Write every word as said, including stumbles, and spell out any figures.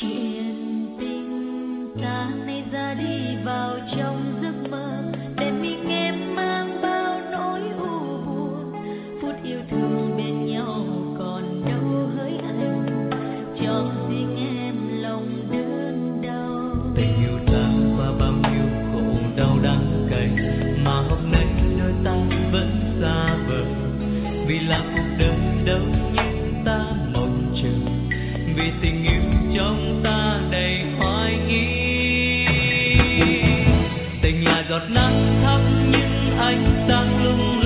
chuyện tình ta nay ra đi vào trong giấc mơ để mình em mang bao nỗi u buồn. Phút yêu thương bên nhau còn đâu hỡi anh, cho riêng em lòng đớn đau. Tình yêu ta qua bao nhiêu khổ đau đắng cay, mà hôm nay đôi ta vẫn xa vời. Vì là cuộc đời đâu như ta mong chờ, vì tình yêu trong ta đầy hoài nghi. Tình là giọt nắng thấp nhưng ánh sáng lung